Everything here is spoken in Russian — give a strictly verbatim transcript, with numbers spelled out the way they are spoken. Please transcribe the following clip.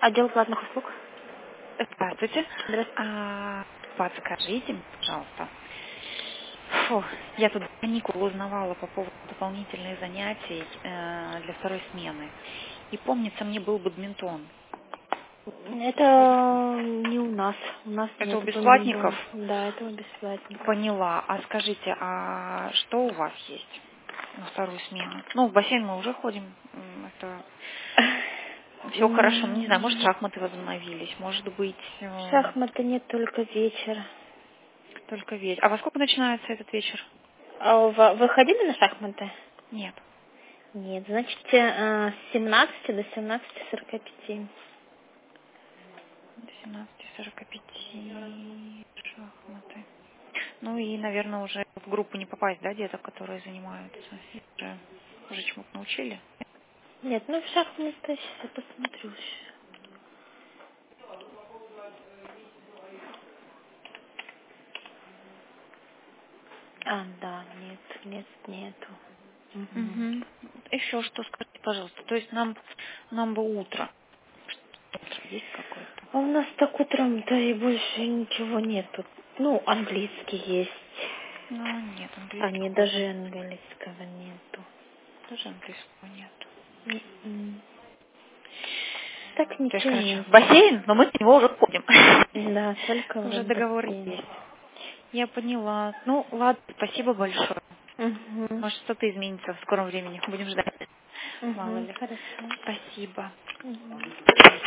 Отдел платных услуг. Здравствуйте. Здравствуйте. А, подскажите, мне, пожалуйста. Фу, я тут каникулы узнавала по поводу дополнительных занятий э, для второй смены. И помнится, мне был бадминтон. Это не у нас. У нас Это у нет бесплатников? бомбиндона. Да, это у бесплатников. Поняла. А скажите, а что у вас есть на вторую смену? Ну, в бассейн мы уже ходим. М, Это все хорошо. Ну, не знаю, может, М, шахматы возобновились, может быть, э, Шахматы нет только вечер. только вечер. А во сколько начинается этот вечер? А у ва- вы ходили на шахматы? Нет. Нет, значит, э, с семнадцати до семнадцати сорока пяти. До семнадцати сорока пяти шахматы. Ну и, наверное, уже в группу не попасть, да, деток, которые занимаются? Их Уже, уже чему-то научили? Нет, ну в шахматы сейчас я посмотрю. щас. А, да, нет, нет, нету. Мгм. Угу. Еще что скажите, пожалуйста. То есть нам, нам бы утро. Утро есть какое-то? А у нас так утром-то и больше ничего нету. Ну, английский есть. Ну, нет, А не английского даже нет. английского нету. Даже английского нет. М-м. Так То есть, ничего короче, нету. бассейн, но мы с него уже ходим. Да, только Уже в договор бассейн. есть. Я поняла. Ну, ладно, спасибо большое. Угу. Может, что-то изменится в скором времени. Будем ждать. Мало Угу, ли. хорошо. Спасибо. Угу.